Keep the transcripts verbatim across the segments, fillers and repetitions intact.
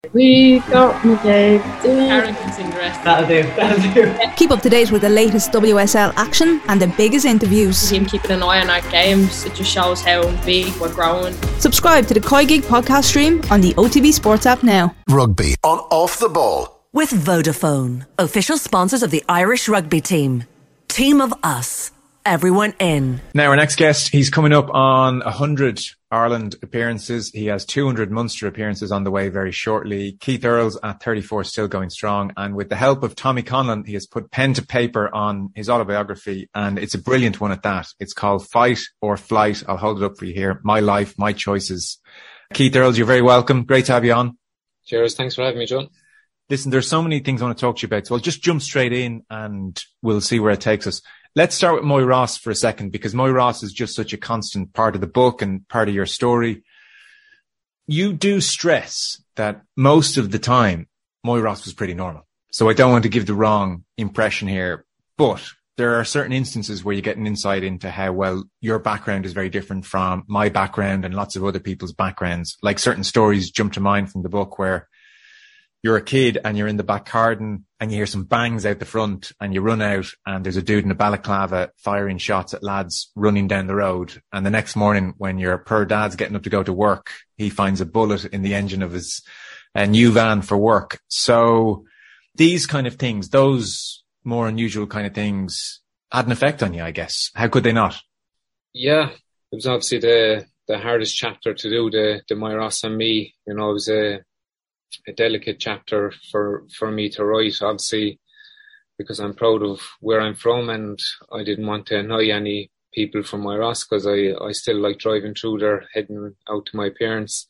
We got McCabe. Karen can sing the rest. That'll do, that'll do. Keep up to date with the latest W S L action and the biggest interviews. Him keeping an eye on our games, it just shows how big we're growing. Subscribe to the Koi Gig podcast stream on the O T B Sports app now. Rugby on Off the Ball. With Vodafone, official sponsors of the Irish rugby team. Team of us. Everyone in. Now our next guest, he's coming up on one hundred Ireland appearances. He has two hundred Munster appearances on the way very shortly. Keith Earls at thirty-four still going strong. And with the help of Tommy Conlon, he has put pen to paper on his autobiography. And it's a brilliant one at that. It's called Fight or Flight. I'll hold it up for you here. My Life, My Choices. Keith Earls, you're very welcome. Great to have you on. Cheers. Thanks for having me, John. Listen, there's so many things I want to talk to you about. So I'll just jump straight in and we'll see where it takes us. Let's start with Moy Ross for a second, because Moy Ross is just such a constant part of the book and part of your story. You do stress that most of the time, Moy Ross was pretty normal. So I don't want to give the wrong impression here, but there are certain instances where you get an insight into how, well, your background is very different from my background and lots of other people's backgrounds. Like certain stories jump to mind from the book where you're a kid and you're in the back garden and you hear some bangs out the front and you run out and there's a dude in a balaclava firing shots at lads running down the road. And the next morning when your poor dad's getting up to go to work, he finds a bullet in the engine of his uh, new van for work. So these kind of things, those more unusual kind of things had an effect on you, I guess. How could they not? Yeah, it was obviously the, the hardest chapter to do, the, the Moy Ross and me. You know, it was a, a delicate chapter for, for me to write, obviously, because I'm proud of where I'm from and I didn't want to annoy any people from Moy Ross because I, I still like driving through there, heading out to my parents.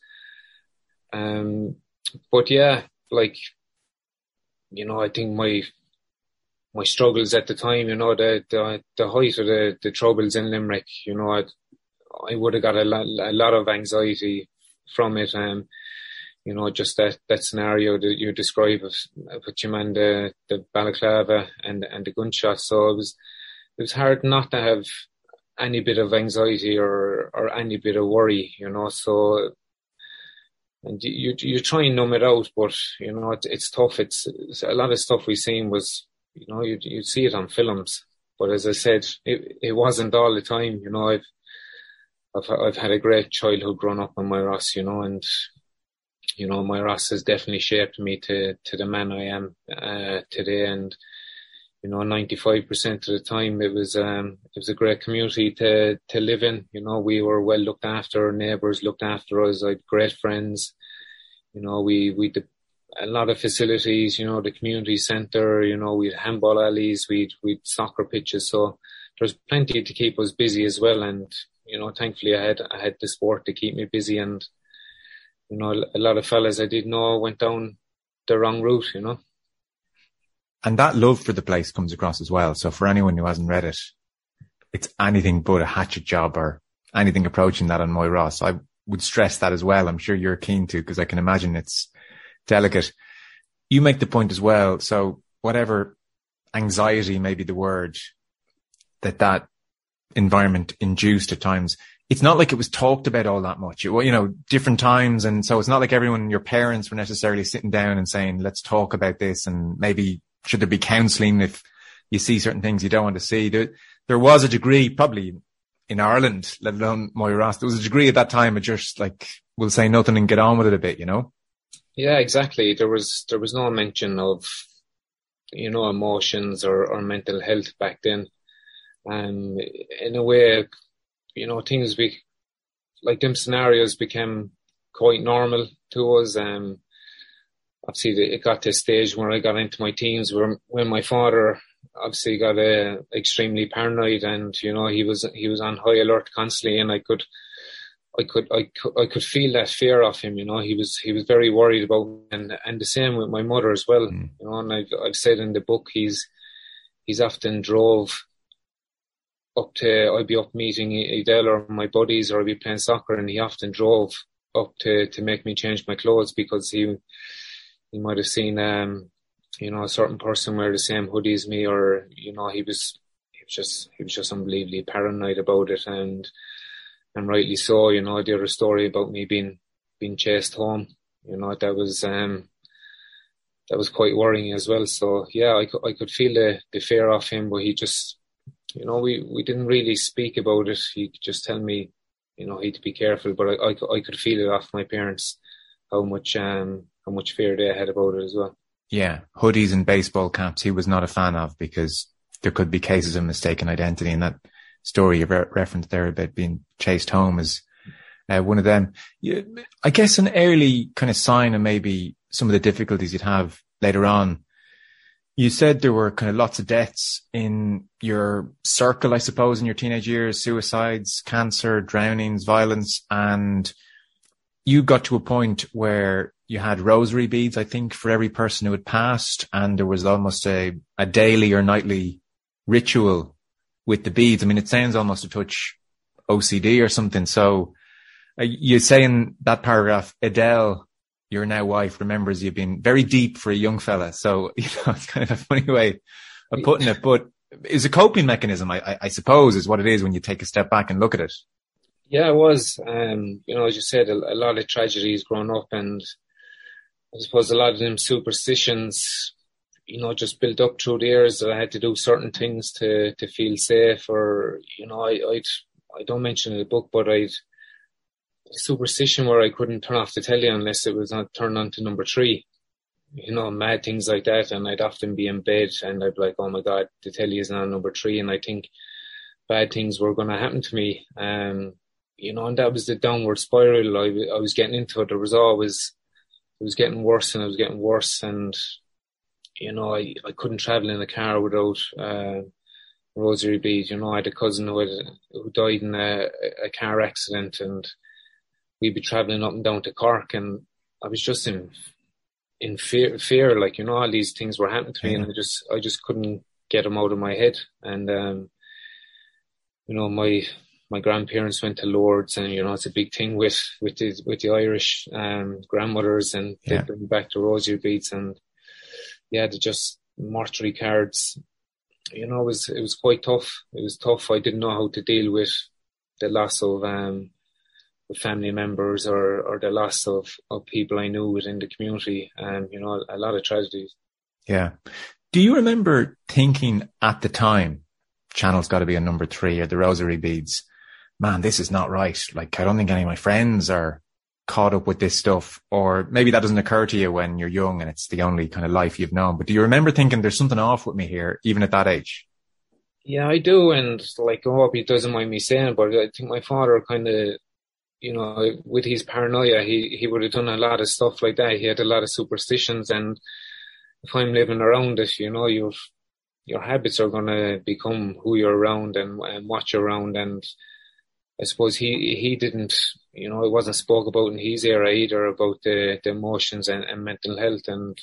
Um, but yeah, like, you know, I think my my struggles at the time, you know, the the, the height of the, the troubles in Limerick, you know, I I would have got a lot, a lot of anxiety from it. Um, You know, just that, that scenario that you describe of, of what you meant, the, the balaclava and, and the gunshot. So it was, it was hard not to have any bit of anxiety or, or any bit of worry, you know, so, and you, you try and numb it out, but, you know, it, it's tough. It's, it's a lot of stuff we seen was, you know, you you see it on films, but as I said, it, it wasn't all the time, you know, I've, I've, I've had a great childhood growing up in Moy Ross, you know, and, you know, Moy Ross has definitely shaped me to, to the man I am, uh, today. And, you know, ninety-five percent of the time it was, um, it was a great community to, to live in. You know, we were well looked after, our neighbours looked after us. I had great friends. You know, we, we did a lot of facilities, you know, the community centre, you know, we had handball alleys, we'd, we'd soccer pitches. So there's plenty to keep us busy as well. And, you know, thankfully I had, I had the sport to keep me busy. And, you know, a lot of fellas I didn't know went down the wrong route, you know. And that love for the place comes across as well. So for anyone who hasn't read it, it's anything but a hatchet job or anything approaching that on Moy Ross. I would stress that as well. I'm sure you're keen to, because I can imagine it's delicate. You make the point as well. So whatever anxiety may be the word that that environment induced at times, it's not like it was talked about all that much. It, you know, different times. And so it's not like everyone, your parents were necessarily sitting down and saying, let's talk about this. And maybe should there be counselling if you see certain things you don't want to see? There, there was a degree, probably in Ireland, let alone Moy Ross, there was a degree at that time of just like, we'll say nothing and get on with it a bit, you know? Yeah, exactly. There was, there was no mention of, you know, emotions or, or mental health back then. Um, in a way, you know, things be like them scenarios became quite normal to us. Um, obviously it got to a stage where I got into my teens where when my father obviously got uh, extremely paranoid and, you know, he was, he was on high alert constantly and I could, I could, I could, I could feel that fear of him, you know, he was, he was very worried about, and, and the same with my mother as well, mm. you know, and I've, I've said in the book, he's, he's often drove up to, I'd be up meeting Adele or my buddies or I'd be playing soccer and he often drove up to, to make me change my clothes because he, he might have seen, um, you know, a certain person wear the same hoodie as me or, you know, he was, he was just, he was just unbelievably paranoid about it and, and rightly so, you know, I did a story about me being, being chased home you know, that was um, that was quite worrying as well. So yeah, I, I could feel the, the fear of him, but he just, you know, we, we didn't really speak about it. He could just tell me, you know, he'd be careful, but I, I, I could feel it off my parents, how much um, how much fear they had about it as well. Yeah, hoodies and baseball caps he was not a fan of, because there could be cases of mistaken identity, and that story you re- referenced there about being chased home is uh, one of them. You, I guess an early kind of sign of maybe some of the difficulties you'd have later on. You said there were kind of lots of deaths in your circle, I suppose, in your teenage years: suicides, cancer, drownings, violence. And you got to a point where you had rosary beads, I think, for every person who had passed. And there was almost a, a daily or nightly ritual with the beads. I mean, it sounds almost a touch O C D or something. So uh, you say in that paragraph, Adele, your now wife, remembers you've been very deep for a young fella. So, you know, it's kind of a funny way of putting it, but it's a coping mechanism, I, I, I suppose, is what it is when you take a step back and look at it. Yeah, it was. Um, you know, as you said, a, a lot of tragedies growing up, and I suppose a lot of them superstitions, you know, just built up through the years that I had to do certain things to, to feel safe. Or, you know, I, I'd, I don't mention it in the book, but I'd, superstition where I couldn't turn off the telly unless it was not turned on to number three, you know, mad things like that. And I'd often be in bed and I'd be like, oh my God, the telly is on number three. And I think bad things were going to happen to me. Um, you know, and that was the downward spiral I, I was getting into. It. There was always, it was getting worse and it was getting worse. And, you know, I, I couldn't travel in a car without, uh, rosary beads. You know, I had a cousin who, had, who died in a, a car accident, and we'd be travelling up and down to Cork, and I was just in in fear, fear, like, you know, all these things were happening to me, and I just I just couldn't get them out of my head. And um, you know, my my grandparents went to Lourdes, and you know, it's a big thing with with the with the Irish um, grandmothers, and they yeah. bring back the rosary beads, and yeah, they just mortuary cards. You know, it was it was quite tough. It was tough. I didn't know how to deal with the loss of um. family members, or, or the loss of, of people I knew within the community, and, you know, a lot of tragedies. Yeah. Do you remember thinking at the time, Channel's got to be a number three, or the rosary beads, man, this is not right. Like, I don't think any of my friends are caught up with this stuff. Or maybe that doesn't occur to you when you're young and it's the only kind of life you've known. But do you remember thinking there's something off with me here, even at that age? Yeah, I do. And like, I hope he doesn't mind me saying, but I think my father kind of, you know, with his paranoia, he, he would have done a lot of stuff like that. He had a lot of superstitions, and if I'm living around it, you know, your your habits are going to become who you're around and, and what you're around. And I suppose he he didn't, you know, it wasn't spoke about in his era either, about the, the emotions and, and mental health. And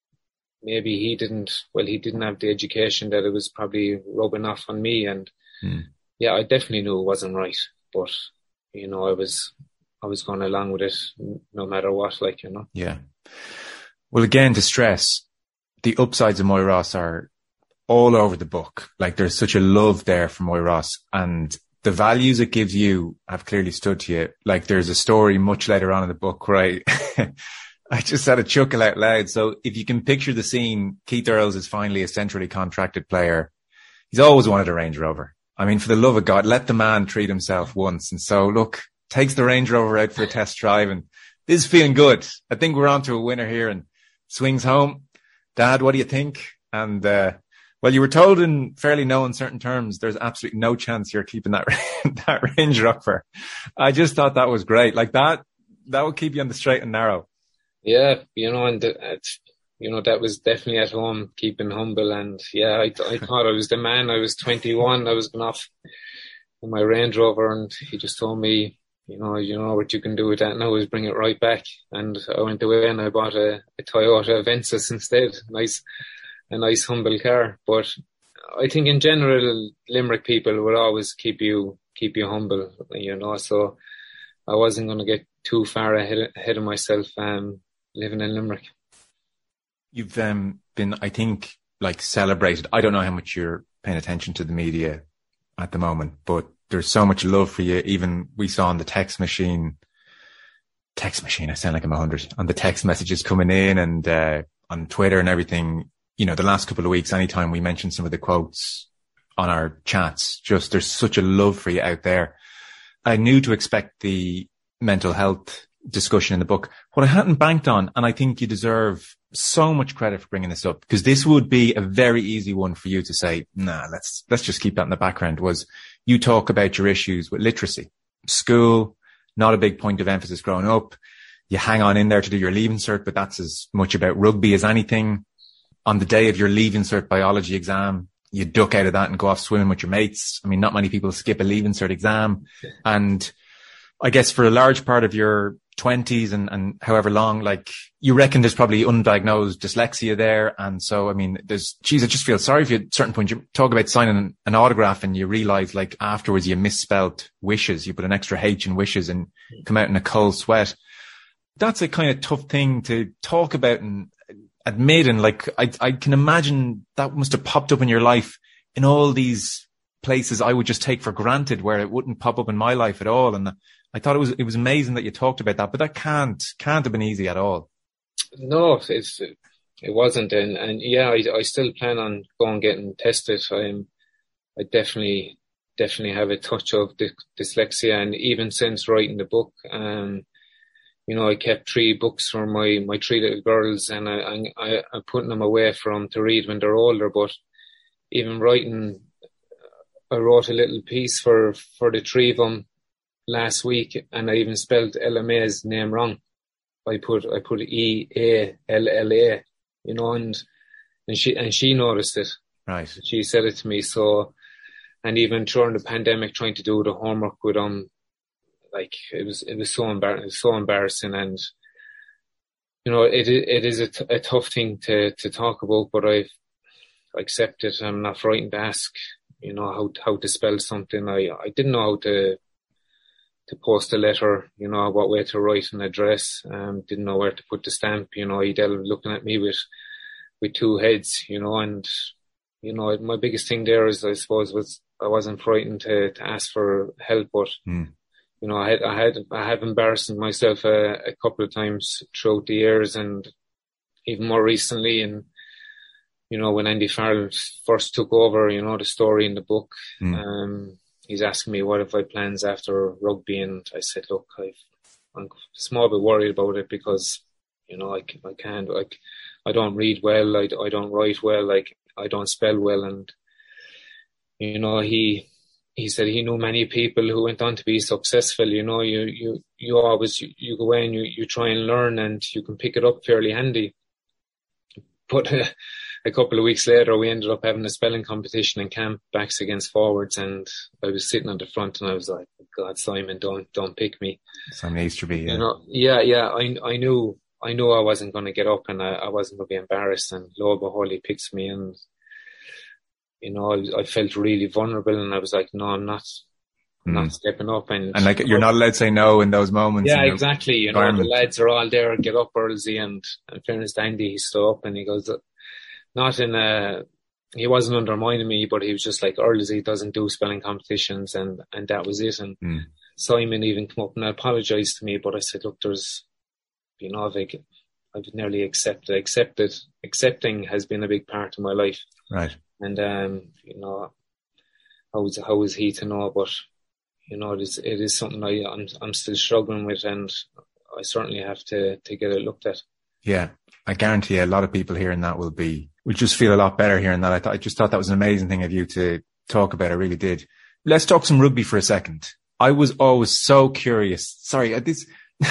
maybe he didn't, well, he didn't have the education that it was probably rubbing off on me. And mm. yeah, I definitely knew it wasn't right, but you know, I was, I was going along with it no matter what, like, you know. Yeah. Well, again, to stress, the upsides of Moyross are all over the book. Like, there's such a love there for Moyross, and the values it gives you have clearly stood to you. Like, there's a story much later on in the book where I, I just had a chuckle out loud. So if you can picture the scene, Keith Earls is finally a centrally contracted player. He's always wanted a Range Rover. I mean, for the love of God, let the man treat himself once. And so, look, takes the Range Rover out for a test drive, and this is feeling good. I think we're on to a winner here, and swings home. Dad, what do you think? And, uh, well, you were told in fairly no uncertain terms, there's absolutely no chance you're keeping that, that Range Rover. I just thought that was great. Like, that, that would keep you on the straight and narrow. Yeah, you know, and it's, you know, that was definitely at home, keeping humble. And yeah, I, I thought I was the man. I was twenty-one. I was going off in my Range Rover, and he just told me, you know, you know what you can do with that now is bring it right back. And I went away and I bought a, a Toyota Ventus instead. Nice, a nice humble car. But I think in general, Limerick people would always keep you, keep you humble, you know, so I wasn't going to get too far ahead, ahead of myself, um, living in Limerick. You've um, been, I think, like, celebrated. I don't know how much you're paying attention to the media at the moment, but there's so much love for you. Even we saw on the text machine text machine. I sound like I'm a hundred on the text messages coming in and, uh, on Twitter and everything. You know, the last couple of weeks, anytime we mention some of the quotes on our chats, just there's such a love for you out there. I knew to expect the mental health discussion in the book. What I hadn't banked on, and I think you deserve so much credit for bringing this up, because this would be a very easy one for you to say, nah, let's, let's just keep that in the background, was you talk about your issues with literacy. School, not a big point of emphasis growing up. You hang on in there to do your Leaving Cert, but that's as much about rugby as anything. On the day of your Leaving Cert biology exam, you duck out of that and go off swimming with your mates. I mean, not many people skip a Leaving Cert exam. And I guess for a large part of your twenties and, and however long, like, you reckon there's probably undiagnosed dyslexia there. And so, I mean, there's, geez, I just feel sorry for you at a certain point. You talk about signing an, an autograph and you realize, like, afterwards you misspelled wishes. You put an extra H in wishes and come out in a cold sweat. That's a kind of tough thing to talk about and admit. And like, I, I can imagine that must have popped up in your life in all these places I would just take for granted, where it wouldn't pop up in my life at all. And I thought it was, it was amazing that you talked about that, but that can't, can't have been easy at all. No, it's, it wasn't. And, and yeah, I, I still plan on going getting tested. I'm, I definitely, definitely have a touch of dy- dyslexia. And even since writing the book, um, you know, I kept three books for my, my three little girls, and I, I, I'm putting them away for them to read when they're older. But even writing, I wrote a little piece for, for the three of them last week, and I even spelled L M A's name wrong. I put, I put E A L L A, you know, and, and she, and she noticed it. Right. She said it to me. So, and even during the pandemic, trying to do the homework with them, like, it was, it was so embarrassing, it was so embarrassing. And, you know, it, it is a, t- a tough thing to, to talk about, but I've accepted. I'm not frightened to ask, you know, how, how to spell something. I, I didn't know how to, to post a letter, you know, what way to write an address. Um, didn't know where to put the stamp, you know, Edel looking at me with, with two heads, you know, and, you know, my biggest thing there is, I suppose, was I wasn't frightened to, to ask for help, but, mm. you know, I had, I had, I have embarrassed myself a, a couple of times throughout the years, and even more recently. And, you know, when Andy Farrell first took over, you know, the story in the book, mm. um, he's asking me what if I plans after rugby, and I said, look, I've, I'm a small bit worried about it, because, you know, I, I can't, like, I don't read well, I, I don't write well, like, I don't spell well. And, you know, he, he said he knew many people who went on to be successful. You know, you, you, you always, you, you go in, you, you try and learn, and you can pick it up fairly handy. But uh, a couple of weeks later, we ended up having a spelling competition in camp, backs against forwards, and I was sitting at the front, and I was like, God, Simon, don't, don't pick me. Simon Easterby, yeah. You know, yeah, yeah, I, I knew, I knew I wasn't going to get up, and I, I wasn't going to be embarrassed, and lo and behold, he picks me, and, you know, I, I felt really vulnerable, and I was like, no, I'm not, I'm mm. not stepping up. And, and like, you're not allowed to say no in those moments. Yeah, exactly. You know, the lads are all there, get up, Earlsy, and in fairness to Andy, he stood up, and he goes, not in a, he wasn't undermining me, but he was just like, Earlsy doesn't do spelling competitions, and, and that was it. And mm. Simon even came up and apologized to me, but I said, look, there's, you know, I've, I've nearly accepted, accepted, accepting has been a big part of my life. Right. And, um, you know, how is, how is he to know? But, you know, it is, it is something I, I'm, I'm still struggling with, and I certainly have to, to get it looked at. Yeah. I guarantee you a lot of people hearing that will be, will just feel a lot better hearing that. I thought, I just thought that was an amazing thing of you to talk about. I really did. Let's talk some rugby for a second. I was always so curious. Sorry, this,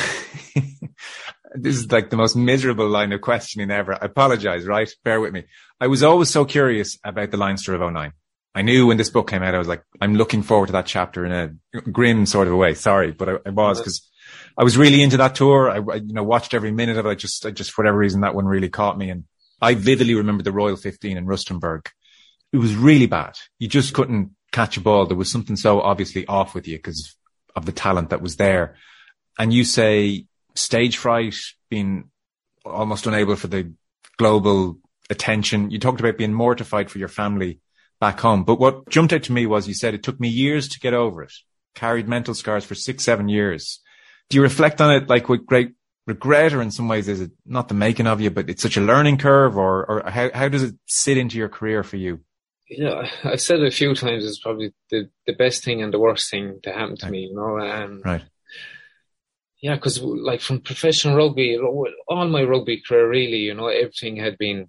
this is like the most miserable line of questioning ever. I apologize, right? Bear with me. I was always so curious about the Leinster of oh nine. I knew when this book came out, I was like, I'm looking forward to that chapter in a grim sort of a way. Sorry, but I, I was, because I was really into that tour. I, I, you know, watched every minute of it. I just, I just, for whatever reason, that one really caught me. And I vividly remember the Royal fifteen in Rustenburg. It was really bad. You just couldn't catch a ball. There was something so obviously off with you because of the talent that was there. And you say stage fright, being almost unable for the global attention. You talked about being mortified for your family back home. But what jumped out to me was you said it took me years to get over it. Carried mental scars for six, seven years. do you reflect on it like with great regret, or in some ways is it not the making of you, but it's such a learning curve, or, or how, how does it sit into your career for you? Yeah, I've said it a few times, it's probably the, the best thing and the worst thing to happen to right. me, you know. Um, right. Yeah, because like from professional rugby, all my rugby career really, you know, everything had been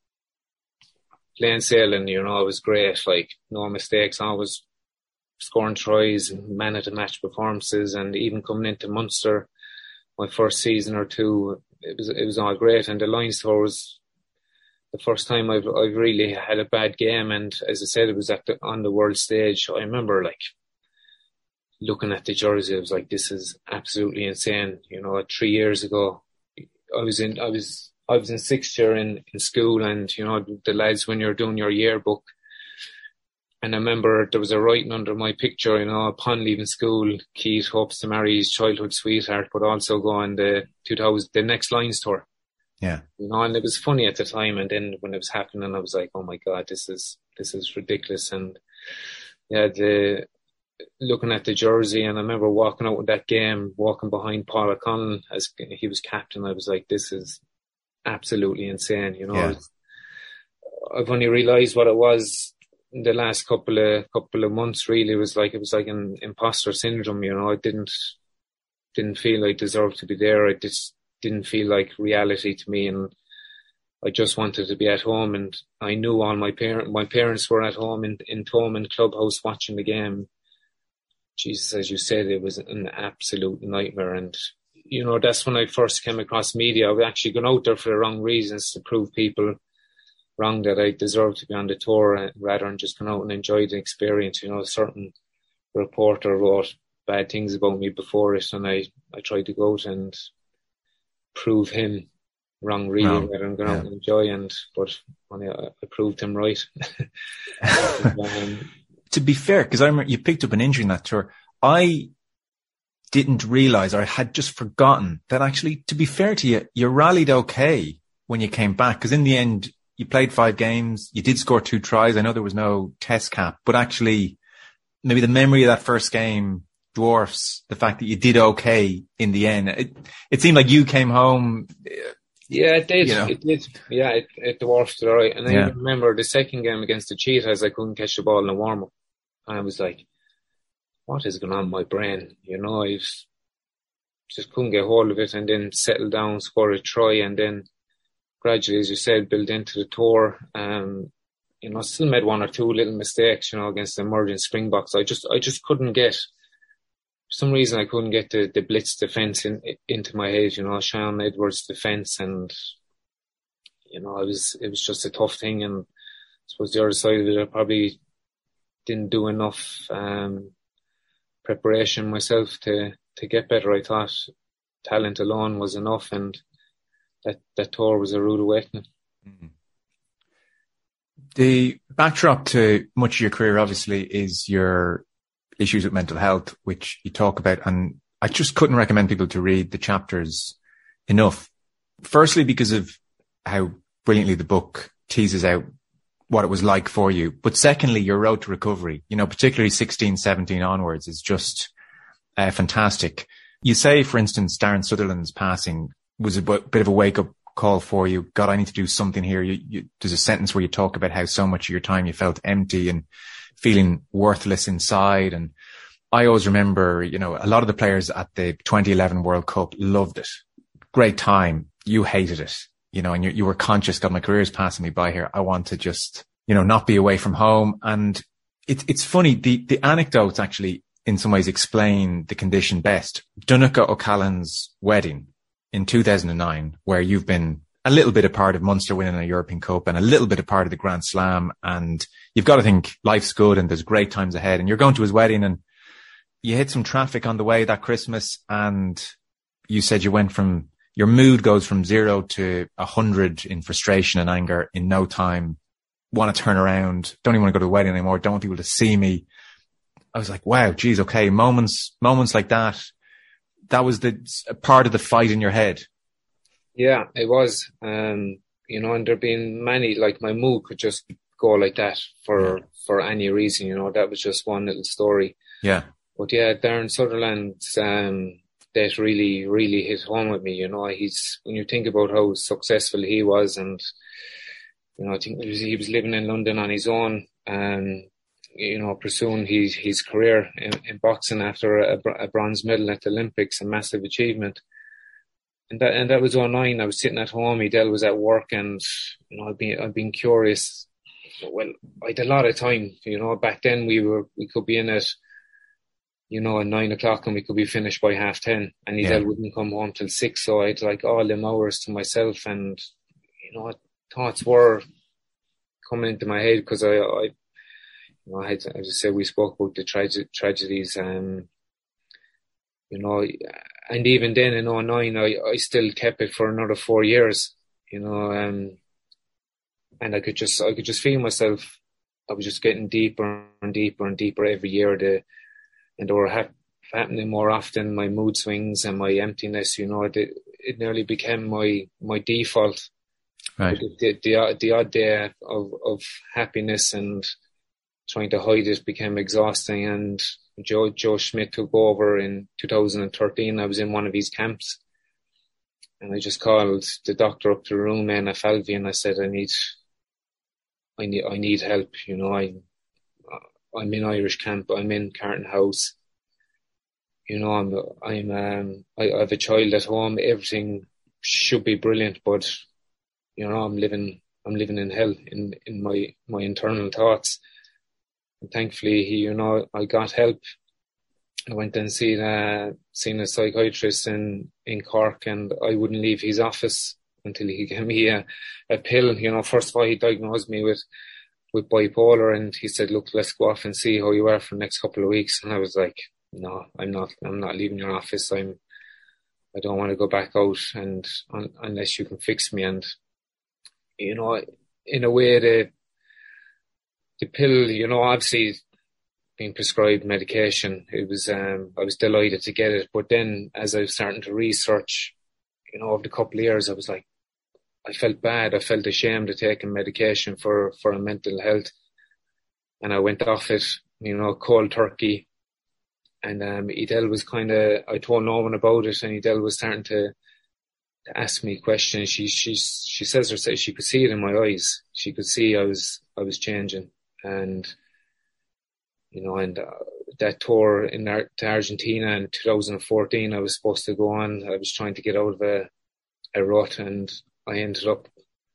plain sailing, you know. It was great, like no mistakes, always scoring tries, man of the match performances, and even coming into Munster, my first season or two, it was it was all great. And the Lions tour was the first time I've I've really had a bad game, and as I said, it was at the, on the world stage. I remember like looking at the jersey, I was like, this is absolutely insane. You know, three years ago, I was in I was I was in sixth year in, in school, and you know, the lads, when you're doing your yearbook, and I remember there was a writing under my picture, you know, upon leaving school, Keith hopes to marry his childhood sweetheart, but also go on the two thousand the next Lions tour. Yeah. You know, and it was funny at the time, and then when it was happening, I was like, oh my God, this is this is ridiculous. And yeah, the looking at the jersey, and I remember walking out with that game, walking behind Paul O'Connell as he was captain. I was like, this is absolutely insane. You know, yeah. I've only realised what it was in the last couple of couple of months. Really, it was like it was like an imposter syndrome. You know, I didn't didn't feel I deserved to be there. I just didn't feel like reality to me, and I just wanted to be at home. And I knew all my parent my parents were at home in in Thomond Clubhouse watching the game. Jesus, as you said, it was an absolute nightmare. And you know, that's when I first came across media. I was actually going out there for the wrong reasons, to prove people wrong that I deserved to be on the tour, rather than just going out and enjoy the experience. You know, a certain reporter wrote bad things about me before it, and I, I tried to go out and prove him wrong, really, wrong. rather than going yeah. out and enjoy. And but I, I proved him right. um, to be fair, because I remember you picked up an injury in that tour, I didn't realise, or I had just forgotten that actually, to be fair to you, you rallied okay when you came back, because in the end, you played five games, you did score two tries. I know there was no test cap, but actually maybe the memory of that first game dwarfs the fact that you did okay in the end. It, it seemed like you came home. Yeah, it did. You know. It did. Yeah, it, it dwarfed it, all right. And I yeah. remember the second game against the Cheetahs, I couldn't catch the ball in a warm-up. And I was like, what is going on in my brain? You know, I just couldn't get hold of it, and then settle down, score a try, and then gradually, as you said, build into the tour. Um, you know, still made one or two little mistakes, you know, against the emerging Springboks. I just, I just couldn't get, for some reason, I couldn't get the, the blitz defence in, into my head, you know, Sean Edwards' defence. And, you know, I was, it was just a tough thing. And I suppose the other side of it, I probably didn't do enough, um, preparation myself to, to get better. I thought talent alone was enough, and that, that tour was a rude awakening. Mm-hmm. The backdrop to much of your career, obviously, is your issues with mental health, which you talk about. And I just couldn't recommend people to read the chapters enough. Firstly, because of how brilliantly the book teases out what it was like for you. But secondly, your road to recovery, you know, particularly sixteen, seventeen onwards, is just uh, fantastic. You say, for instance, Darren Sutherland's passing was a b- bit of a wake-up call for you. God, I need to do something here. You, you, there's a sentence where you talk about how so much of your time you felt empty and feeling worthless inside. And I always remember, you know, a lot of the players at the twenty eleven World Cup loved it. Great time. You hated it. You know, and you, you were conscious, God, my career is passing me by here. I want to just, you know, not be away from home. And it's, it's funny. The, the anecdotes actually in some ways explain the condition best. Donncha O'Callaghan's wedding in two thousand nine, where you've been a little bit a part of Munster winning a European Cup and a little bit a part of the Grand Slam. And you've got to think life's good and there's great times ahead. And you're going to his wedding, and you hit some traffic on the way that Christmas. And you said you went from, your mood goes from zero to a hundred in frustration and anger in no time. Want to turn around. Don't even want to go to the wedding anymore. Don't want people to see me. I was like, wow, geez, okay. Moments, moments like that. That was the part of the fight in your head. Yeah, it was. Um, you know, and there been many, like my mood could just go like that for, yeah. for any reason, you know, that was just one little story. Yeah. But yeah, Darren Sutherland's, um, that really, really hit home with me. You know, he's, when you think about how successful he was, and, you know, I think he was, he was living in London on his own, and, you know, pursuing his, his career in, in boxing after a, a bronze medal at the Olympics, a massive achievement. And that, and that was oh nine. I was sitting at home, Edel was at work, and, you know, I'd been, I'd been curious. Well, I had a lot of time, you know, back then we were, we could be in at, you know, at nine o'clock and we could be finished by half ten, and Edel yeah. wouldn't come home till six. So I had like all them hours to myself, and, you know, thoughts were coming into my head because I, I, you know, I had, as I said, we spoke about the trage- tragedies, um, you know, and even then in oh nine, I, I still kept it for another four years, you know, um, and I could just, I could just feel myself, I was just getting deeper and deeper and deeper every year. The, and they were ha- happening more often, my mood swings and my emptiness, you know, it, it nearly became my, my default. Right. The, the, the odd day of, of happiness and trying to hide it became exhausting. And Joe, Joe Schmidt took over in two thousand thirteen. I was in one of his camps, and I just called the doctor up to the room, N F L V, and I said, I need, I need, I need help. You know, I, I'm in Irish camp. I'm in Carton House. You know, I'm, I'm, um, I, I have a child at home. Everything should be brilliant, but, you know, I'm living, I'm living in hell in, in my, my internal thoughts. And thankfully, he, you know, I got help. I went and seen a, seen a psychiatrist in, in Cork, and I wouldn't leave his office until he gave me a, a pill. You know, first of all, he diagnosed me with, with bipolar, and he said, look, let's go off and see how you are for the next couple of weeks. And I was like, no, I'm not, I'm not leaving your office. I'm, I don't want to go back out, and un, unless you can fix me. And, you know, in a way, the, the pill, you know, obviously being prescribed medication, it was, um, I was delighted to get it. But then as I was starting to research, you know, over the couple of years, I was like, I felt bad. I felt ashamed of taking medication for, for a mental health. And I went off it, you know, cold turkey. And, um, Edel was kind of, I told no one about it, and Edel was starting to, to ask me questions. She, she, she says herself, she could see it in my eyes. She could see I was, I was changing. And, you know, and uh, that tour in Ar- to Argentina in two thousand fourteen, I was supposed to go on. I was trying to get out of a, a rut, and I ended up,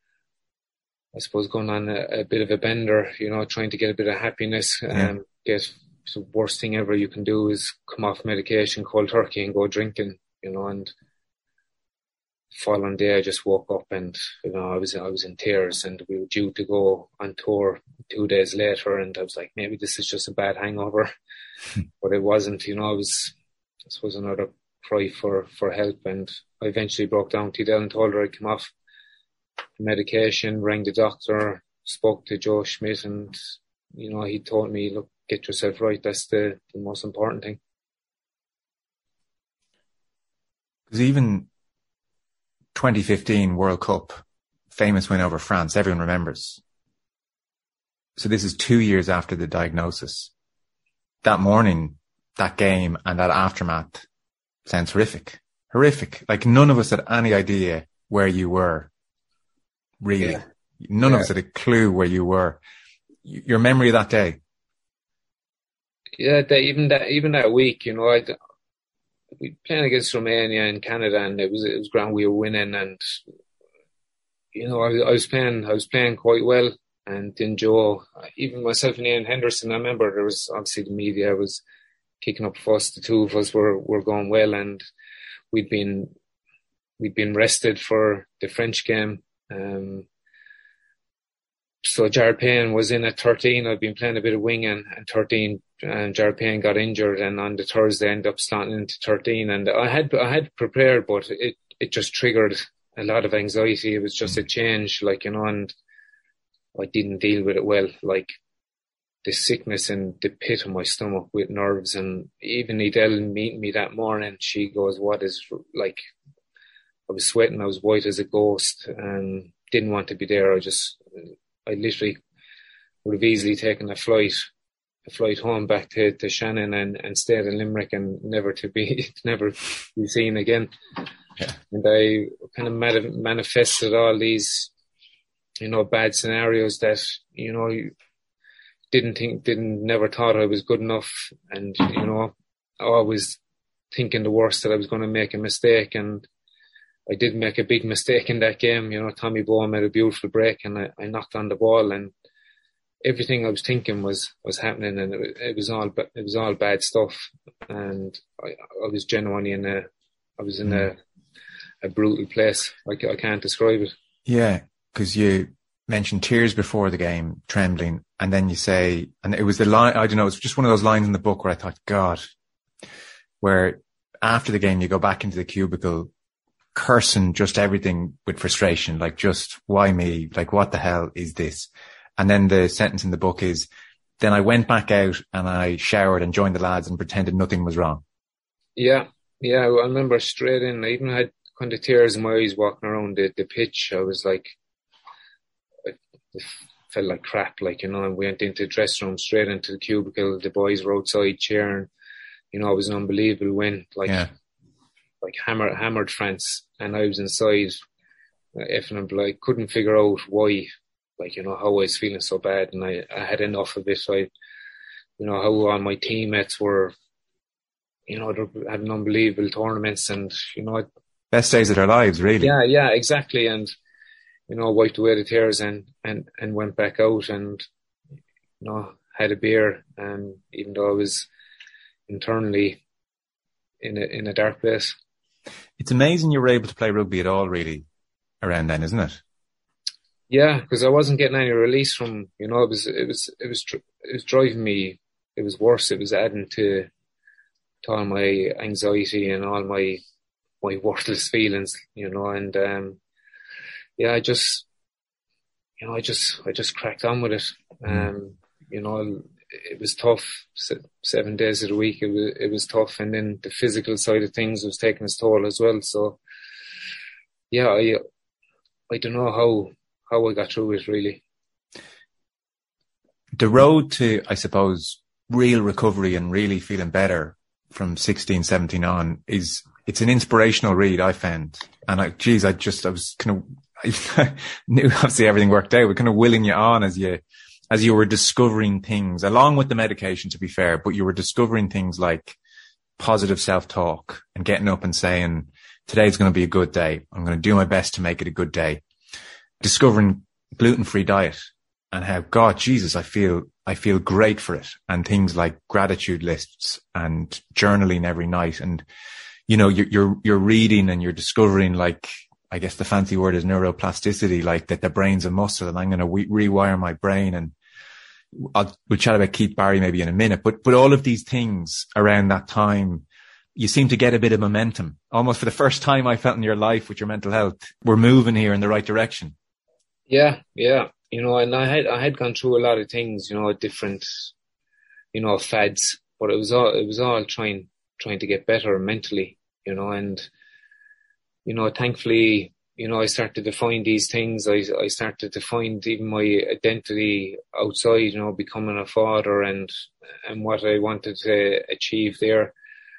I suppose, going on a, a bit of a bender, you know, trying to get a bit of happiness. Yeah. Um, get the worst thing ever you can do is come off medication, cold turkey, and go drinking, you know. And following day, I just woke up, and, you know, I was I was in tears, and we were due to go on tour two days later, and I was like, maybe this is just a bad hangover, but it wasn't. You know, I was, I suppose, another cry for for help, and I eventually broke down to Edel and told her I'd come off medication, rang the doctor, spoke to Joe Schmidt, and, you know, he told me, look, get yourself right. That's the, the most important thing. Because even twenty fifteen World Cup, famous win over France, everyone remembers. So this is two years after the diagnosis. That morning, that game and that aftermath sounds horrific. Horrific. Like, none of us had any idea where you were. Really. Yeah. None yeah. of us had a clue where you were. Your memory of that day? Yeah, that, even that, even that week, you know, I, we playing against Romania in Canada, and it was, it was grand. We were winning, and, you know, I, I was playing, I was playing quite well. And then Joe, even myself and Ian Henderson, I remember there was obviously the media was kicking up fuss. The two of us were, were going well, and we'd been, we'd been rested for the French game. Um, so Jared Payne was in at thirteen. I'd been playing a bit of wing, and, and thirteen, and Jared Payne got injured, and on the Thursday ended up slotting into thirteen. And I had, I had prepared, but it, it just triggered a lot of anxiety. It was just a change, like, you know, and I didn't deal with it well. Like, the sickness in the pit of my stomach with nerves, and even Edel meeting me that morning, she goes, what is, like, I was sweating, I was white as a ghost, and didn't want to be there. I just, I literally would have easily taken a flight a flight home back to, to Shannon and, and stayed in Limerick and never to be never be seen again. Yeah. And I kind of mad- manifested all these, you know, bad scenarios that, you know, didn't think, didn't, never thought I was good enough. And, you know, always thinking the worst, that I was going to make a mistake. And I did make a big mistake in that game. You know, Tommy Bowen made a beautiful break and I, I knocked on the ball, and everything I was thinking was, was happening, and it, it was all, it was all bad stuff. And I, I was genuinely in a, I was in a, a brutal place. I, I can't describe it. Yeah, because you mentioned tears before the game, trembling, and then you say, and it was the line, I don't know, it's just one of those lines in the book where I thought, God, where after the game you go back into the cubicle cursing just everything with frustration, like just why me? Like what the hell is this? And then the sentence in the book is, then I went back out and I showered and joined the lads and pretended nothing was wrong. Yeah, yeah, I remember straight in, I even had kind of tears in my eyes walking around the, the pitch. I was like, I felt like crap, like, you know, and we went into the dressing room, straight into the cubicle. The boys were outside cheering. You know, it was an unbelievable win, like, yeah. like hammered, hammered France. And I was inside, uh, effing and like, couldn't figure out why, like, you know, how I was feeling so bad. And I, I had enough of it. I, you know, how all my teammates were, you know, they had unbelievable tournaments and, you know, best days of their lives, really. Yeah, yeah, exactly. And, you know, wiped away the tears and, and, and went back out and, you know, had a beer. And even though I was internally in a, in a dark place. It's amazing you were able to play rugby at all, really, around then, isn't it? Yeah, because I wasn't getting any release from, you know, it was, it was, it was, it was driving me, it was worse. It was adding to, to all my anxiety and all my, my worthless feelings, you know, and, um, yeah, I just, you know, I just, I just cracked on with it. Um, you know, it was tough, seven days of the week, it was, it was tough. And then the physical side of things was taking its toll as well. So, yeah, I, I don't know how, how I got through it, really. The road to, I suppose, real recovery and really feeling better from sixteen, seventeen on is, it's an inspirational read, I found. And I, geez, I just, I was kind of, I knew obviously everything worked out, but kind of willing you on as you, as you were discovering things, along with the medication, to be fair, but you were discovering things like positive self-talk and getting up and saying, today's going to be a good day. I'm going to do my best to make it a good day. Discovering gluten-free diet and how, God, Jesus, I feel, I feel great for it. And things like gratitude lists and journaling every night. And, you know, you're, you're, you're reading and you're discovering, like, I guess the fancy word is neuroplasticity, like that the brain's a muscle and I'm going to re- rewire my brain. And I'll, we'll chat about Keith Barry maybe in a minute, but, but all of these things around that time, you seem to get a bit of momentum. Almost for the first time I felt in your life with your mental health, we're moving here in the right direction. Yeah, yeah. You know, and I had, I had gone through a lot of things, you know, different, you know, fads, but it was all, it was all trying, trying to get better mentally, you know, and, you know, thankfully, you know, I started to find these things. I, I started to find even my identity outside, you know, becoming a father and, and what I wanted to achieve there.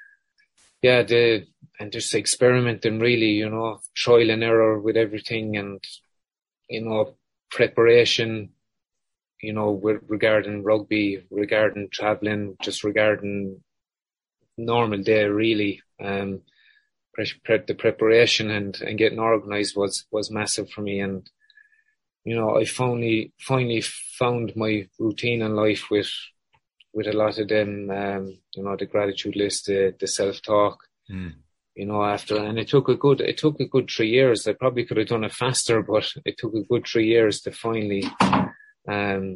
Yeah, the, and just experimenting really, you know, trial and error with everything and, you know, preparation, you know, with, regarding rugby, regarding traveling, just regarding normal day, really. Um, pre- pre- the preparation and, and getting organized was, was massive for me. And, you know, I finally, finally found my routine in life with, with a lot of them, um, you know, the gratitude list, the, the self-talk. Mm. You know, after, and it took a good, it took a good three years. I probably could have done it faster, but it took a good three years to finally, um,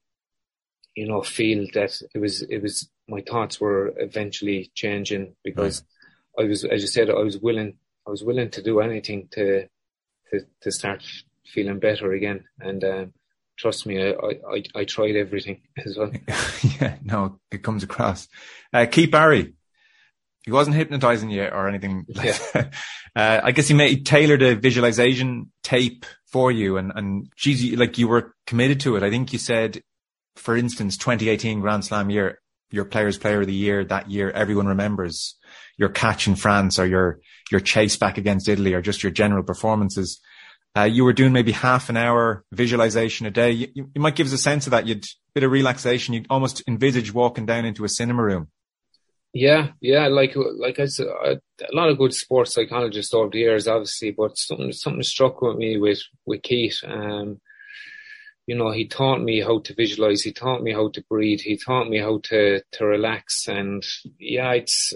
you know, feel that it was, it was, my thoughts were eventually changing because right. I was, as you said, I was willing, I was willing to do anything to, to, to start feeling better again. And, um, trust me, I, I, I tried everything as well. Yeah, no, it comes across. Uh, Keith Barry. He wasn't hypnotizing you or anything like yeah. that. Uh, I guess he made, he tailored a visualization tape for you and, and geez, you, like you were committed to it. I think you said for instance, twenty eighteen Grand Slam year, your Players Player of the Year that year, everyone remembers your catch in France or your, your chase back against Italy or just your general performances. Uh, you were doing maybe half an hour visualization a day. You, you, you might give us a sense of that. You'd bit of relaxation. You'd almost envisage walking down into a cinema room. Yeah, yeah. Like, like I said, a lot of good sports psychologists over the years, obviously, but something, something struck with me with, with Keith. Um, you know, he taught me how to visualize. He taught me how to breathe. He taught me how to, to relax. And yeah, it's,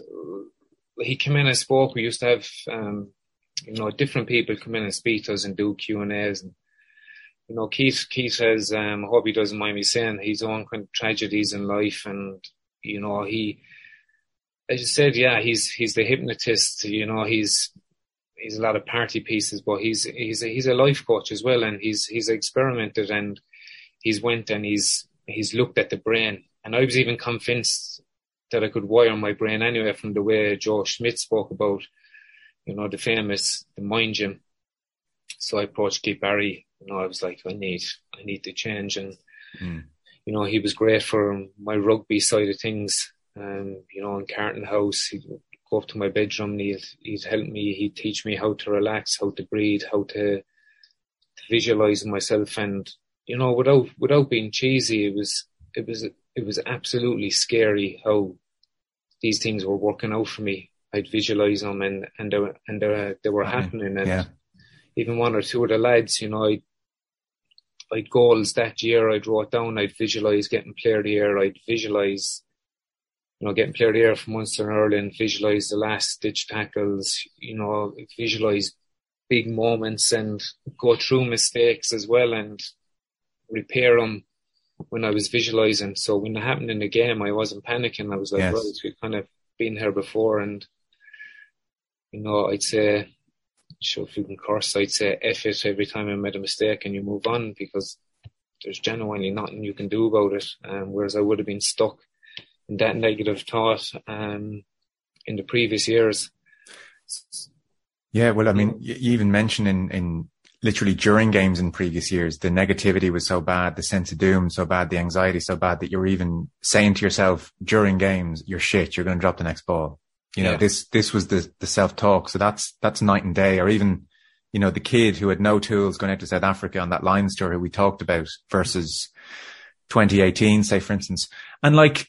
he came in and spoke. We used to have, um, you know, different people come in and speak to us and do Q and A's. And, you know, Keith, Keith has, um, I hope he doesn't mind me saying, his own kind of tragedies in life. And, you know, he, as you said, yeah, he's, he's the hypnotist, you know, he's, he's a lot of party pieces, but he's, he's a, he's a life coach as well. And he's, he's experimented and he's went and he's, he's looked at the brain. And I was even convinced that I could wire my brain anyway from the way Joe Schmidt spoke about, you know, the famous, the mind gym. So I approached Keith Barry, you know, I was like, I need, I need to change. And, mm. you know, he was great for my rugby side of things. Um, you know, in Carton House, he'd go up to my bedroom and he'd, he'd help me, he'd teach me how to relax, how to breathe, how to, to visualize myself. And, you know, without, without being cheesy, it was, it was, it was absolutely scary how these things were working out for me. I'd visualize them and, and, they were, and they were, they were mm-hmm. happening. And yeah. even one or two of the lads, you know, I'd, I'd goals that year, I'd wrote down, I'd visualize getting player of the year, I'd visualize, you know, getting player of the year from Munster and Ireland, visualize the last ditch tackles, you know, visualize big moments and go through mistakes as well and repair them when I was visualizing. So when it happened in the game, I wasn't panicking. I was like, yes. right, we've kind of been here before. And, you know, I'd say, sure, if you can curse, I'd say F it every time I made a mistake and you move on because there's genuinely nothing you can do about it. Um, whereas I would have been stuck in that negative thought um, in the previous years. Yeah, well, I mean, you even mentioned in, in literally during games in previous years, the negativity was so bad, the sense of doom so bad, the anxiety so bad that you're even saying to yourself during games, you're shit, you're going to drop the next ball. You know, yeah. this, this was the, the self-talk. So that's, that's night and day. Or even, you know, the kid who had no tools going out to South Africa on that Lions tour who we talked about versus twenty eighteen, say, for instance. And like,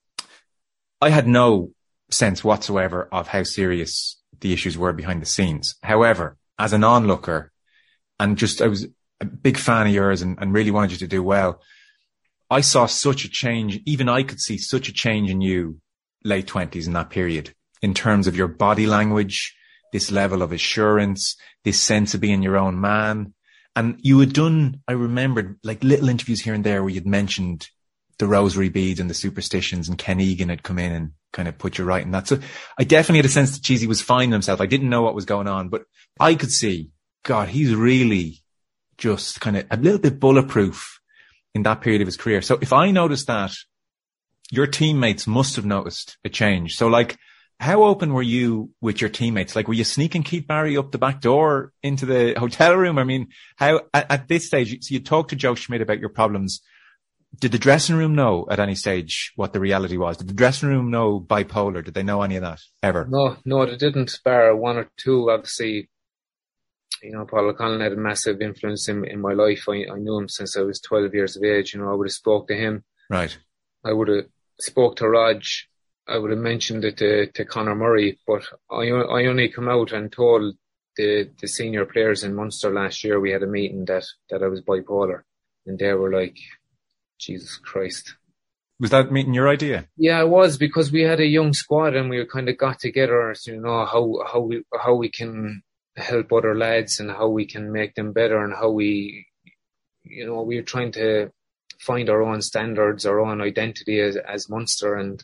I had no sense whatsoever of how serious the issues were behind the scenes. However, as an onlooker, and just, I was a big fan of yours and, and really wanted you to do well, I saw such a change. Even I could see such a change in you late twenties in that period in terms of your body language, this level of assurance, this sense of being your own man. And you had done, I remembered like little interviews here and there where you'd mentioned the rosary beads and the superstitions, and Ken Egan had come in and kind of put you right in that. So I definitely had a sense that Cheesy was finding himself. I didn't know what was going on, but I could see, God, he's really just kind of a little bit bulletproof in that period of his career. So if I noticed that, your teammates must have noticed a change. So like, how open were you with your teammates? Like, were you sneaking Keith Barry up the back door into the hotel room? I mean, how, at, at this stage, so you talked to Joe Schmidt about your problems. Did the dressing room know at any stage what the reality was? Did the dressing room know bipolar? Did they know any of that ever? No, no, they didn't, bar one or two. Obviously, you know, Paul O'Connell had a massive influence in, in my life. I, I knew him since I was twelve years of age. You know, I would have spoke to him. Right. I would have spoke to Rog. I would have mentioned it to, to Conor Murray, but I, I only come out and told the, the senior players in Munster last year, we had a meeting that, that I was bipolar. And they were like, Jesus Christ. Was that meeting your idea? Yeah, it was, because we had a young squad and we kind of got together, you know, how, how we, how we can help other lads and how we can make them better and how we, you know, we were trying to find our own standards, our own identity as, as Munster. And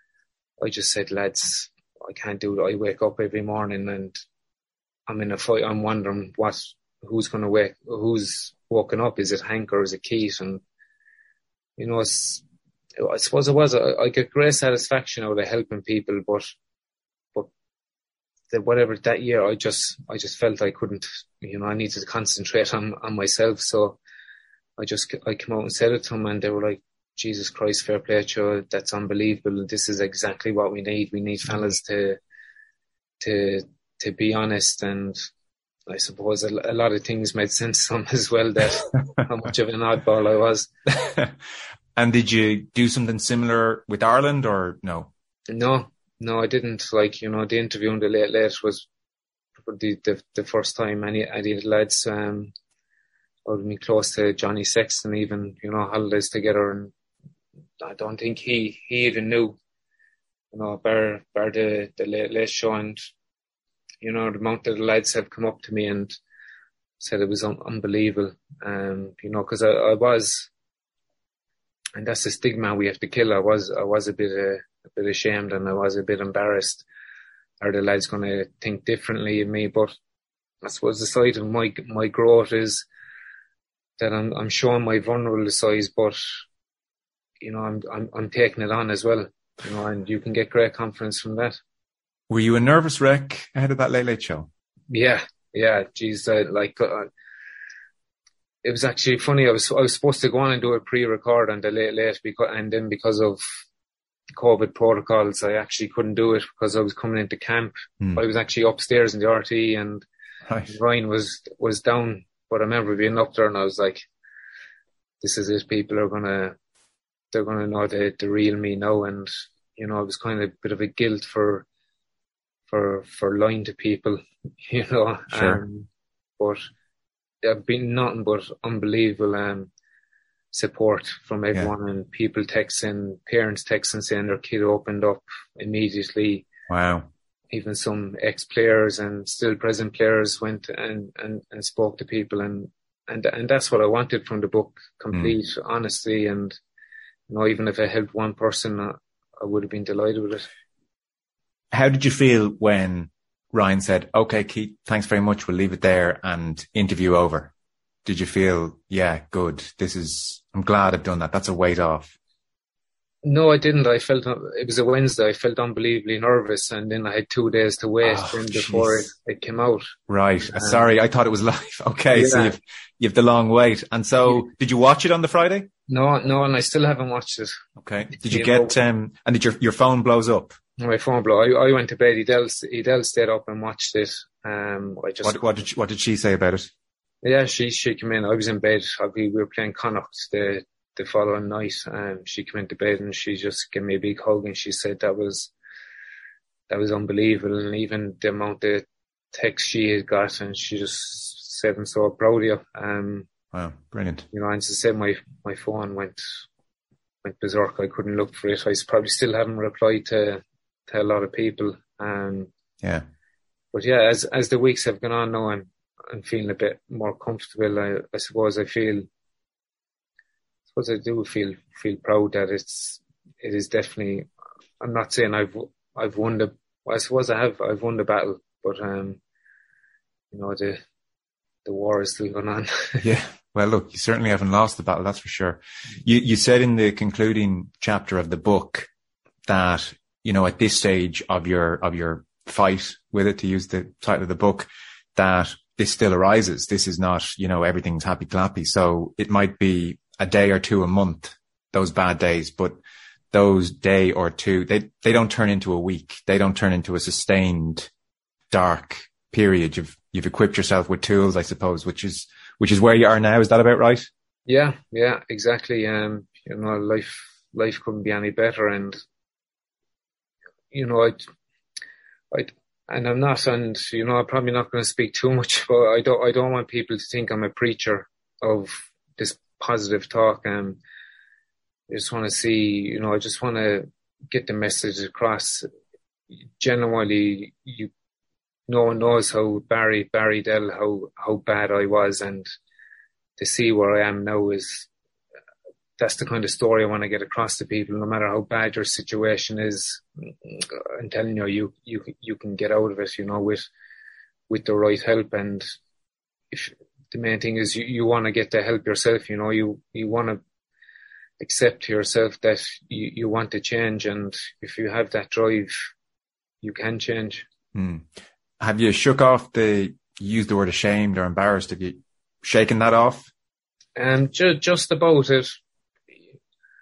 I just said, lads, I can't do it. I wake up every morning and I'm in a fight. I'm wondering what, who's going to wake, who's woken up? Is it Hank or is it Keith? And, you know, it's, I suppose it was, I, I get great satisfaction out of helping people, but, but the, whatever that year, I just, I just felt I couldn't, you know, I needed to concentrate on, on myself. So I just, I came out and said it to them and they were like, Jesus Christ, fair play to you, that's unbelievable. This is exactly what we need. We need fellas to, to, to be honest. And I suppose a, a lot of things made sense to them as well, that how much of an oddball I was. And did you do something similar with Ireland or no? No, no, I didn't. Like, you know, the interview in the Late Late was the, the, the first time any, any of the lads, um, would be close to Johnny Sexton, even, you know, holidays together. And I don't think he, he even knew, you know, bar, bar the, the Late Late show. And, you know, the amount of the lads have come up to me and said it was un- unbelievable. Um, you know, cause I, I was, and that's the stigma we have to kill. I was, I was a bit, uh, a bit ashamed, and I was a bit embarrassed. Are the lads going to think differently of me? But I suppose the side of my, my growth is that I'm, I'm showing my vulnerable size, but, you know, I'm, I'm, I'm taking it on as well, you know, and you can get great confidence from that. Were you a nervous wreck ahead of that Late Late show? Yeah. Yeah. Geez, I, like, uh, it was actually funny. I was, I was supposed to go on and do a pre-record on the Late Late, because, and then because of COVID protocols, I actually couldn't do it because I was coming into camp. Mm. I was actually upstairs in the R T, and right. Ryan was, was down. But I remember being up there and I was like, this is it. People are going to, they're going to know the, the real me now. And, you know, it was kind of a bit of a guilt for, for, for lying to people, you know. Sure. Um, but there have been nothing but unbelievable, um, support from everyone, yeah. And people texting, parents texting saying their kid opened up immediately. Wow. Even some ex-players and still present players went and, and, and spoke to people, and, and, and that's what I wanted from the book, complete mm. honesty. And, you know, even if I helped one person, I, I would have been delighted with it. How did you feel when Ryan said, okay, Keith, thanks very much, we'll leave it there and interview over? Did you feel, yeah, good, this is, I'm glad I've done that, that's a weight off? No, I didn't. I felt, it was a Wednesday, I felt unbelievably nervous, and then I had two days to wait oh, before it, it came out. Right. Um, Sorry, I thought it was live. Okay, yeah. So you've, you've the long wait. And so, yeah. Did you watch it on the Friday? No, no, and I still haven't watched it. Okay. Did you, you get, know, um, and did your, your phone blows up? My phone blew. I, I went to bed. Edel, Edel stayed up and watched it. Um, I just. What, what did she, what did she say about it? Yeah, she she came in. I was in bed. We were playing Connacht the the following night. Um, she came into bed and she just gave me a big hug, and she said that was that was unbelievable. And even the amount of text she had got, and she just said, "I'm so proud of you." Um, wow, brilliant. You know, and she said my my phone went went berserk. I couldn't look for it. I probably still haven't replied to to a lot of people. Um, yeah. But yeah, as as the weeks have gone on now, I'm I'm feeling a bit more comfortable. I, I suppose I feel, I suppose I do feel feel proud that it's it is definitely. I'm not saying I've I've won the. I suppose I have. I've won the battle, but um, you know, the the war is still going on. Yeah. Well, look, you certainly haven't lost the battle. That's for sure. You you said in the concluding chapter of the book that, you know, at this stage of your of your fight with it, to use the title of the book, that this still arises. This is not, you know, everything's happy clappy. So it might be a day or two a month, those bad days, but those day or two, they, they don't turn into a week. They don't turn into a sustained dark period. You've, you've equipped yourself with tools, I suppose, which is, which is where you are now. Is that about right? Yeah. Yeah, exactly. Um, you know, life, life couldn't be any better. And, you know, I, I, and I'm not, and, you know, I'm probably not going to speak too much, but I don't, I don't want people to think I'm a preacher of this positive talk. Um, I just want to see, you know, I just want to get the message across. Genuinely, you, no one knows how Barry, Barry Dell, how, how bad I was, and to see where I am now is, that's the kind of story I want to get across to people. No matter how bad your situation is, I'm telling you, you, you, you can get out of it, you know, with, with the right help. And if the main thing is you, you want to get the help yourself, you know, you, you want to accept yourself that you, you want to change. And if you have that drive, you can change. Hmm. Have you shook off the, you used the word ashamed or embarrassed? Have you shaken that off? Um, ju- just about it.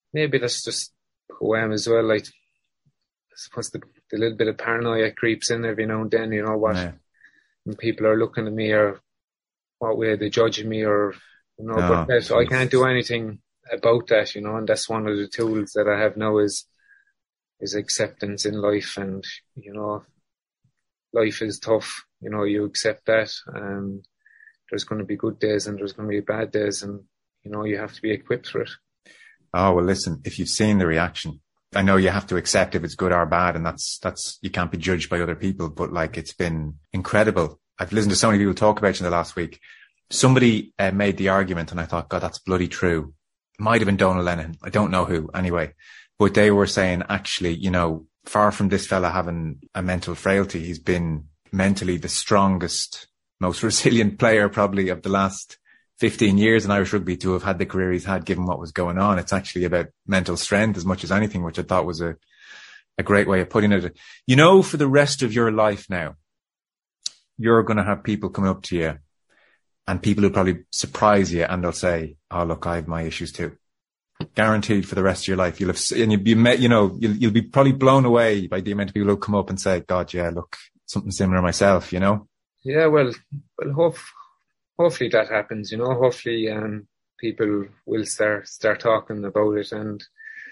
maybe that's just who I am as well. Like, I suppose the, the little bit of paranoia creeps in every now and then, you know, what Yeah. when people are looking at me or what way they're judging me or, you know, Oh, but that, I geez. can't do anything about that, you know, and that's one of the tools that I have now is, is acceptance in life. And, you know, life is tough, you know, you accept that. Um, there's going to be good days and there's going to be bad days, and, you know, you have to be equipped for it. Oh, well, listen, if you've seen the reaction, I know you have to accept if it's good or bad, and that's, that's, you can't be judged by other people, but like, it's been incredible. I've listened to so many people talk about you in the last week. Somebody uh, made the argument and I thought, God, that's bloody true. Might have been Donal Lennon. I don't know who anyway, but they were saying actually, you know, far from this fella having a mental frailty, he's been mentally the strongest, most resilient player probably of the last fifteen years in Irish rugby to have had the career he's had, given what was going on. It's actually about mental strength as much as anything, which I thought was a, a great way of putting it. You know, for the rest of your life now, you're going to have people coming up to you and people who probably surprise you and they'll say, oh, look, I have my issues too. Guaranteed for the rest of your life. You'll have, and you'll be met, you know, you'll, you'll be probably blown away by the amount of people who come up and say, God, yeah, look, something similar myself, you know? Yeah, well, well, hope, hopefully that happens, you know, hopefully, um, people will start, start talking about it. And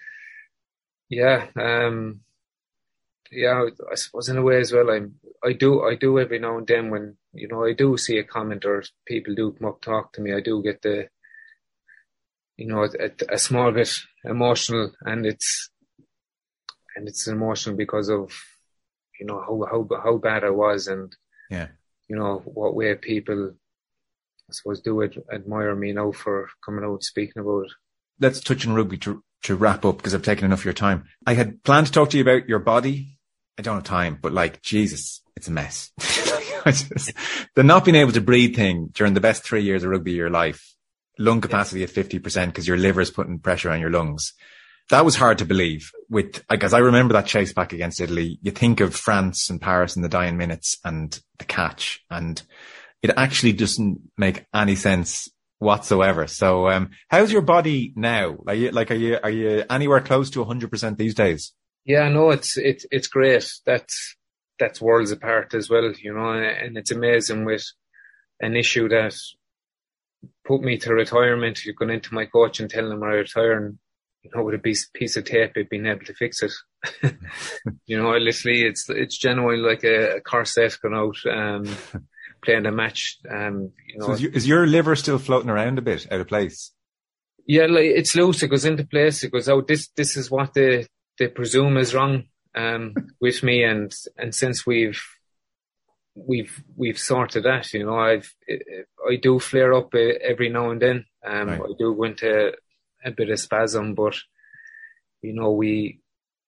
yeah, um, yeah, I suppose in a way as well, I'm, I do, I do every now and then when, you know, I do see a comment or people do come up, talk to me, I do get the, you know, a, a small bit emotional, and it's, and it's emotional because of, you know, how, how, how bad I was, and, yeah, you know, what way people, I suppose, do ad- admire me now for coming out and speaking about it. Let's touch on rugby to, to wrap up, because I've taken enough of your time. I had planned to talk to you about your body. I don't have time, but like, Jesus, it's a mess. I just, the not being able to breathe thing during the best three years of rugby of your life, lung capacity at fifty percent because your liver is putting pressure on your lungs. That was hard to believe with, because I remember that chase back against Italy. You think of France and Paris in the dying minutes and the catch, and it actually doesn't make any sense whatsoever. So, um, how's your body now? Are you, like, are you, are you anywhere close to a hundred percent these days? Yeah, no, it's, it's, it's great. That's, that's worlds apart as well, you know, and it's amazing with an issue that put me to retirement. You're going into my coach and telling him I retire, and, you know, with a piece, piece of tape, I've been able to fix it. You know, literally, it's, it's genuinely like a, a corset going out, um, playing a match. Um, you know, so is, you, is your liver still floating around a bit out of place? Yeah, like, it's loose. It goes into place. It goes out. This, this is what they, they presume is wrong, um, with me. And, and since we've, we've, we've sorted that, you know, I've, I do flare up every now and then. Um, right. I do go into a bit of spasm, but, you know, we,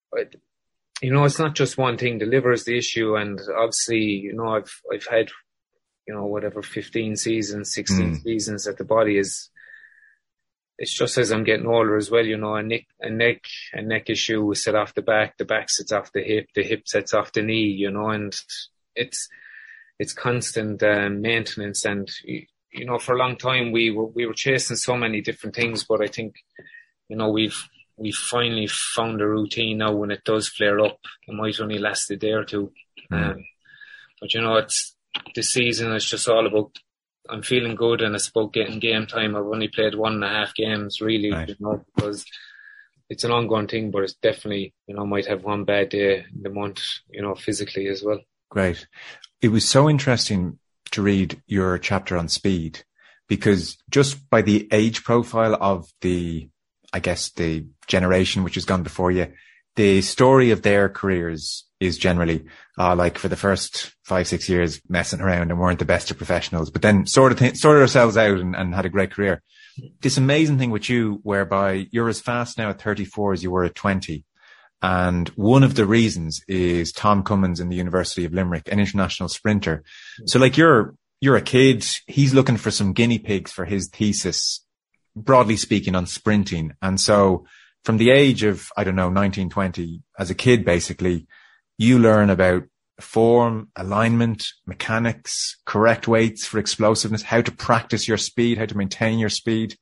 you know, it's not just one thing. The liver is the issue. And obviously, you know, I've, I've had, you know, whatever, fifteen seasons, sixteen mm. seasons that the body is, it's just as I'm getting older as well, you know, a neck, a neck, a neck issue will sit off the back, the back sits off the hip, the hip sits off the knee, you know, and it's, it's constant um, maintenance. And, you know, for a long time we were, we were chasing so many different things, but I think, you know, we've, we've finally found a routine now. When it does flare up, it might only last a day or two. Mm. Um, but, you know, it's, this season is just all about, I'm feeling good, and it's about getting game time. I've only played one and a half games really, right. You know, because it's an ongoing thing, but it's definitely, you know, might have one bad day in the month, you know, physically as well. Great. It was so interesting to read your chapter on speed, because just by the age profile of the, I guess, the generation which has gone before you, the story of their careers is generally, uh, like for the first five, six years messing around and weren't the best of professionals, but then sort of th- sorted ourselves out and, and had a great career. This amazing thing with you, whereby you're as fast now at thirty-four as you were at twenty. And one of the reasons is Tom Cummins in the University of Limerick, an international sprinter. So like you're, you're a kid, he's looking for some guinea pigs for his thesis, broadly speaking, on sprinting. And so from the age of, I don't know, nineteen, twenty, as a kid, basically, you learn about form, alignment, mechanics, correct weights for explosiveness, how to practice your speed, how to maintain your speed.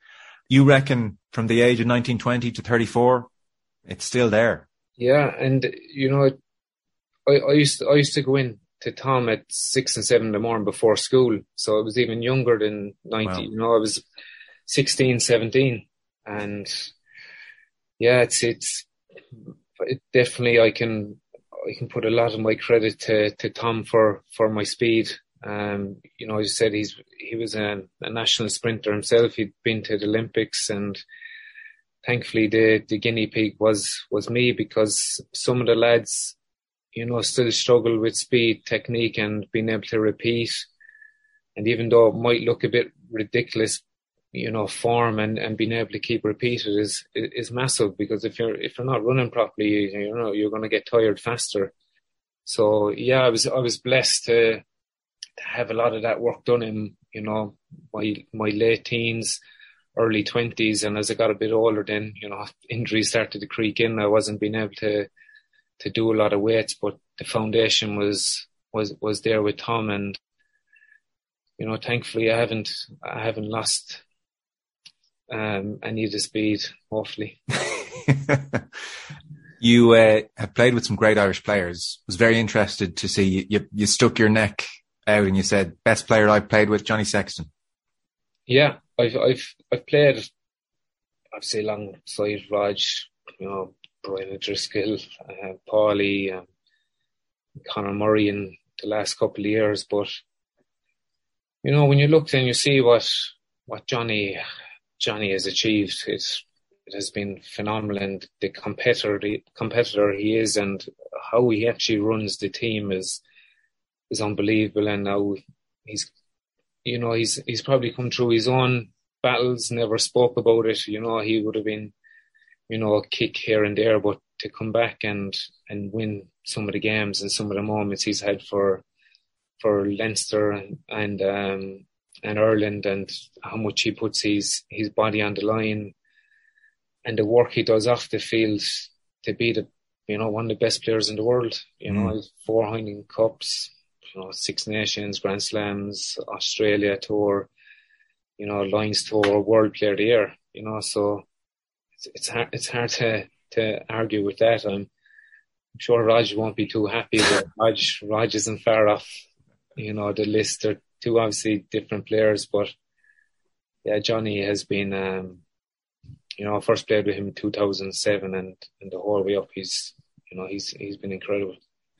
You reckon from the age of nineteen, twenty to thirty-four, it's still there? Yeah, and you know, I, I used to, I used to go in to Tom at six and seven in the morning before school, so I was even younger than ninety. Wow. You know, I was sixteen, seventeen, and yeah, it's it's it definitely I can I can put a lot of my credit to to Tom for for my speed. Um, you know, as you said, he's he was a, a national sprinter himself. He'd been to the Olympics, and thankfully the the guinea pig was was me, because some of the lads, you know, still struggle with speed, technique, and being able to repeat. And even though it might look a bit ridiculous, you know, form and, and being able to keep repeated is is massive, because if you're if you're not running properly, you, you know, you're going to get tired faster. So yeah, I was I was blessed to to have a lot of that work done in, you know, my my late teens, early twenties, and as I got a bit older, then, you know, injuries started to creep in. I wasn't being able to to do a lot of weights, but the foundation was was was there with Tom, and you know, thankfully I haven't I haven't lost um any of the speed, hopefully. You uh, have played with some great Irish players. Was very interested to see you, you you stuck your neck out and you said best player I've played with, Johnny Sexton. Yeah, I've I've I've played obviously alongside Raj, you know, Brian O'Driscoll, uh, Paulie, um, Conor Murray in the last couple of years. But, you know, when you look and you see what what Johnny Johnny has achieved, it's, it has been phenomenal. And the competitor, the competitor he is, and how he actually runs the team is is unbelievable. And now he's, you know, he's he's probably come through his own battles, never spoke about it. You know, he would have been, you know, a kick here and there, but to come back and, and win some of the games and some of the moments he's had for for Leinster and and, um, and Ireland, and how much he puts his, his body on the line, and the work he does off the field to be the, you know, one of the best players in the world. You mm. know, four Heineken Cups, you know, Six Nations, Grand Slams, Australia Tour, you know, Lions Tour, World Player of the Year. You know, so it's, it's hard. It's hard to to argue with that. I'm, I'm sure Raj won't be too happy, but Raj Raj isn't far off, you know, the list. They're two obviously different players, but yeah, Johnny has been, um, you know, I first played with him in two thousand seven, and, and the whole way up, he's, you know, he's he's been incredible.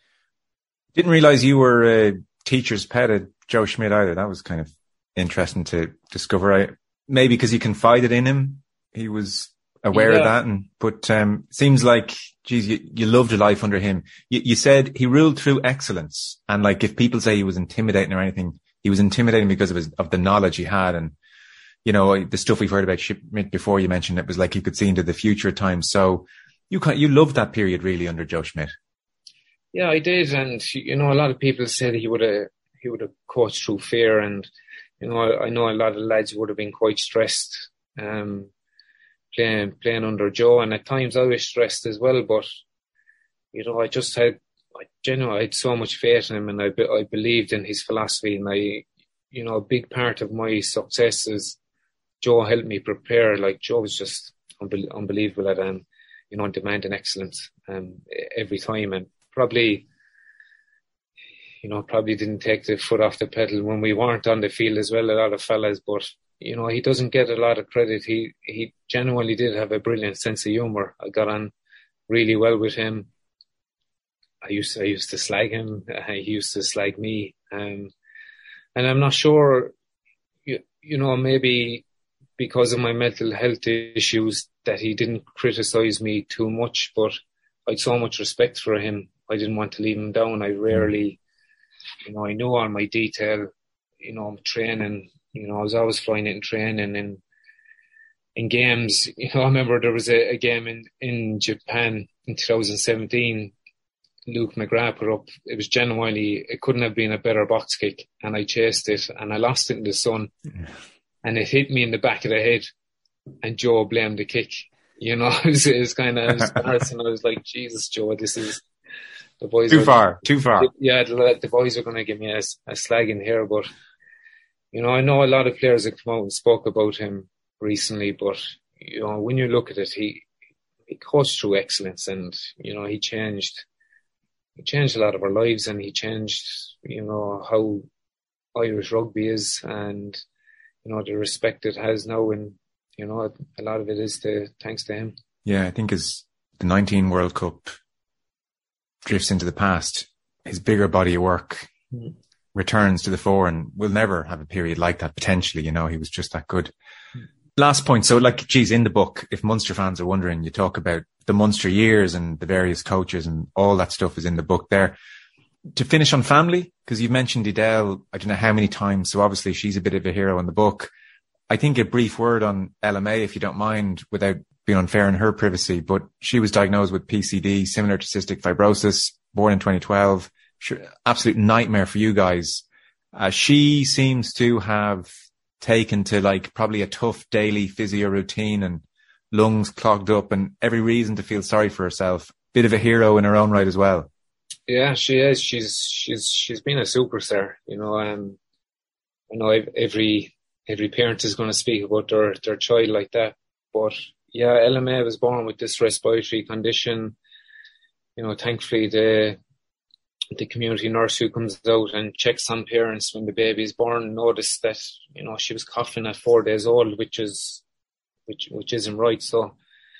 Didn't realise you were a teacher's pet at Joe Schmidt either. That was kind of interesting to discover. I, maybe because you confided in him, he was aware yeah. of that. And but um, seems like, geez, you, you loved your life under him. You, you said he ruled through excellence, and like if people say he was intimidating or anything, he was intimidating because of his of the knowledge he had, and you know the stuff we've heard about Schmidt before. You mentioned it was like he could see into the future at times. So you you loved that period really under Joe Schmidt. Yeah, I did, and you know, a lot of people said he would have he would have coached through fear, and you know, I, I know a lot of lads would have been quite stressed um, playing playing under Joe, and at times I was stressed as well. But you know, I just had, I genuinely I had so much faith in him, and I I believed in his philosophy, and I, you know, a big part of my success is Joe helped me prepare. Like Joe was just unbe- unbelievable at um, you know, demanding excellence um every time, and probably, you know, probably didn't take the foot off the pedal when we weren't on the field as well, a lot of fellas. But, you know, he doesn't get a lot of credit. He he genuinely did have a brilliant sense of humour. I got on really well with him. I used to, I used to slag him. He used to slag me. Um, and I'm not sure, you, you know, maybe because of my mental health issues that he didn't criticise me too much, but I had so much respect for him. I didn't want to leave him down. I rarely, you know, I knew all my detail, you know, training, you know, I was always flying it in training and in games. You know, I remember there was a, a game in, in Japan in two thousand seventeen, Luke McGrath put up, it was genuinely, it couldn't have been a better box kick, and I chased it and I lost it in the sun, yeah. and it hit me in the back of the head, and Joe blamed the kick. You know, it was, it was kind of embarrassing. I was like, Jesus, Joe, this is, the boys too are, far, too far. Yeah, the, the boys are going to give me a, a slag in here. But, you know, I know a lot of players have come out and spoke about him, recently, but you know, when you look at it, he he coached through excellence, and you know, he changed he changed a lot of our lives, and he changed, you know, how Irish rugby is, and you know, the respect it has now, and you know, a lot of it is to thanks to him. Yeah, I think as the nineteen World Cup drifts into the past, his bigger body of work mm. returns to the fore, and we'll never have a period like that potentially. You know, he was just that good. Mm. Last point. So like, geez, in the book, if Munster fans are wondering, you talk about the Munster years and the various coaches and all that stuff is in the book there. To finish on family, because you've mentioned Edel, I don't know how many times. So obviously she's a bit of a hero in the book. I think a brief word on L M A, if you don't mind, without being unfair in her privacy, but she was diagnosed with P C D, similar to cystic fibrosis, born in twenty twelve. Sure, absolute nightmare for you guys. Uh, she seems to have taken to like probably a tough daily physio routine and lungs clogged up and every reason to feel sorry for herself. Bit of a hero in her own right as well. Yeah, she is. She's, she's, she's been a superstar, you know, um, I know every, every parent is going to speak about their, their child like that, but yeah, L M A was born with this respiratory condition. You know, thankfully the, the community nurse who comes out and checks on parents when the baby is born noticed that, you know, she was coughing at four days old, which is, which, which isn't right. So,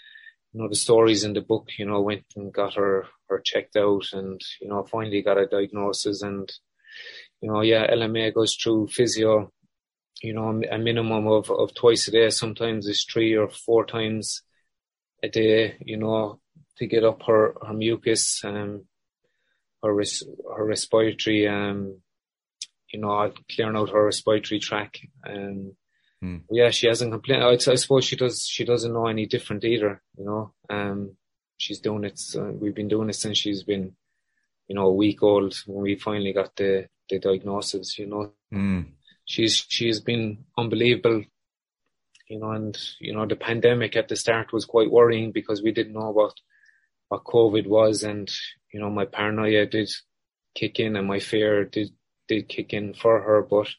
you know, the stories in the book, you know, went and got her, her checked out and, you know, finally got a diagnosis and, you know, yeah, L M A goes through physio, you know, a minimum of, of twice a day. Sometimes it's three or four times a day, you know, to get up her, her mucus, um, her, res, her respiratory, um, you know, clearing out her respiratory tract. Um, mm. Yeah, she hasn't complained. I, I suppose she does, she doesn't know any different either, you know. Um, she's doing it, uh, we've been doing it since she's been, you know, a week old when we finally got the, the diagnosis, you know. Mm. She's, she's been unbelievable, you know, and, you know, the pandemic at the start was quite worrying because we didn't know what, what COVID was, and, you know, my paranoia did kick in and my fear did, did kick in for her, but,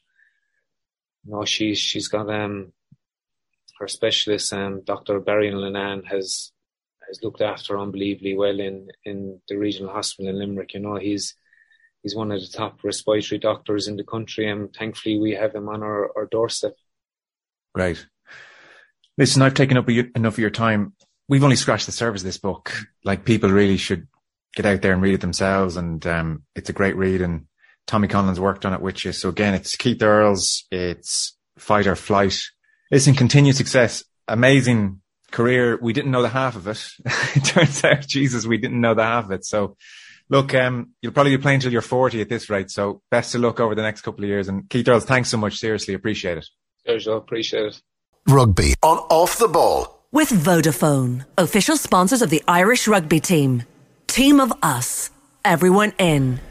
you know, she's, she's got, um, her specialist, um, Doctor Barry Lennon has, has looked after her unbelievably well in, in the regional hospital in Limerick. You know, he's, he's one of the top respiratory doctors in the country, and thankfully we have him on our, our doorstep. Great. Listen, I've taken up enough of your time. We've only scratched the surface of this book. Like, people really should get out there and read it themselves. And, um, it's a great read, and Tommy Conlon's worked on it with you. So again, it's Keith Earls, it's Fight or Flight. Listen, continued success. Amazing career. We didn't know the half of it. It turns out, Jesus, we didn't know the half of it. So look, um, you'll probably be playing till you're forty at this rate. So best of luck over the next couple of years. And Keith Earls, thanks so much. Seriously, appreciate it. Pleasure, appreciate it. Rugby on Off the Ball. With Vodafone, official sponsors of the Irish rugby team. Team of us. Everyone in.